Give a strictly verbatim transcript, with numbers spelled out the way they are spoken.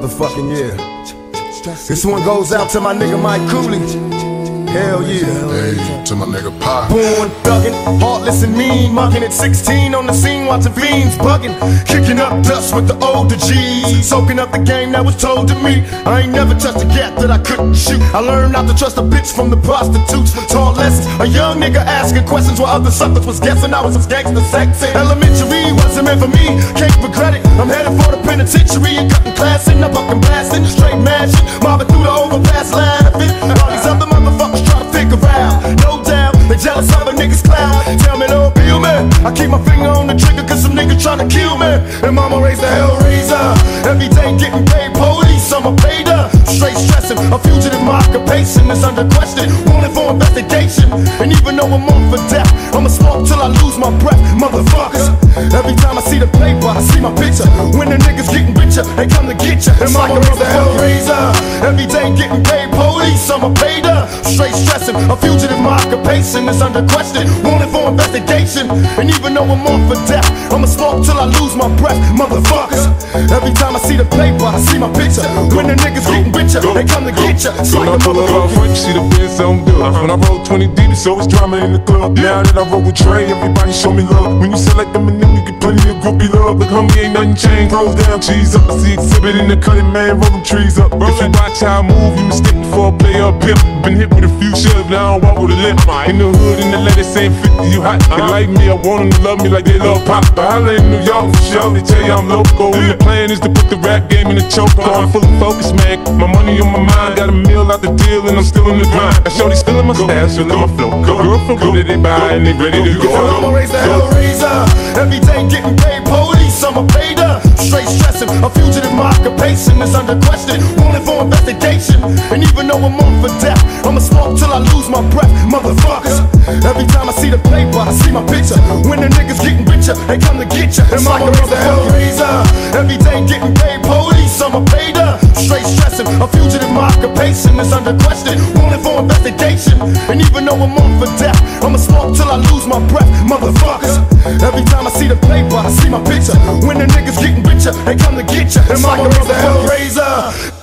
motherfucking year. This one goes out to my nigga Mike Cooley. Hell yeah. Hey, to my nigga Pop. Born thuggin', heartless and mean, muggin' at sixteen on the scene, watching fiends buggin', kicking up dust with the older G's, soaking up the game that was told to me. I ain't never touched a gap that I couldn't shoot. I learned not to trust a bitch from the prostitutes. Taught lessons, a young nigga asking questions while other suckers was guessing I was some gangster sexy. Elementary wasn't meant for me, can't regret it. I'm headed for the penitentiary and cutting class and I'm fucking blasting, straight mashing, mobbing through the overpass laughing. All these other motherfuckers try to figure out, no doubt, they jealous of a nigga's clout. Tell me don't feel me, I keep my finger on the trigger cause some niggas tryna kill me. And mama raised the hellraiser, every day getting paid police, I'm a paid up. Straight stressing, a fugitive, my occupation is under question, wanted for investigation. And even though I'm on for death, I'ma smoke till I lose my breath, motherfuckers. Every time I see the paper, I see my picture. When the niggas getting richer, they come to get ya. And mama raised the hellraiser, every day getting paid police, I'm a paid up. Straight stressing, a fugitive, my occupation is under question, wanted for investigation. And even though I'm on for death, I'ma smoke till I lose my breath, motherfuckers. Every time I see the paper, I see my picture. When the niggas getting richer, they come to get ya. So when I pull up front, you see the Benz on good. When I roll twenty deep, it's always drama in the club. Now that I roll with Trey, everybody show me love. When you sell like them and them, you get plenty of groupie love. Look, homie, ain't nothing changed. Rolls down, cheese up. I see exhibit in the cutting, man, roll them trees up. If you watch how I move, you mistake before I play up pimp. Been hit with a few shoves, now I don't walk with a limp. In the hood, in the letter saying fifty, you hot. They like me, I want them to love me like they love pop. But holla in New York for sure, they tell you I'm local. And the plan is to put the rap game in the choke. I'm fully focused, man. My money on my mind, got a meal out the deal, and I'm still in the grind. I show these feeling my style, feeling my flow. Girl from good, they buy and they ready to go. I'ma raise the hellraiser, every day getting paid police, I'm a paid up. Straight stressing, a fugitive, my occupation is under question, wanted for investigation. And even though I'm on for death, I'ma smoke till I lose my breath, motherfuckers. Every time I see the paper, I see my picture. When the niggas getting richer, they come to get ya. And mama raised the hellraiser, every day getting paid police, I'm a paid up. Straight stressing, a fugitive, my occupation is under question, wanted for investigation. And even though I'm on for death, I'ma smoke till I lose my breath, motherfuckers. Every time I see the paper, I see my picture. When the niggas getting richer, they come to get ya. And mama raised the hellraiser.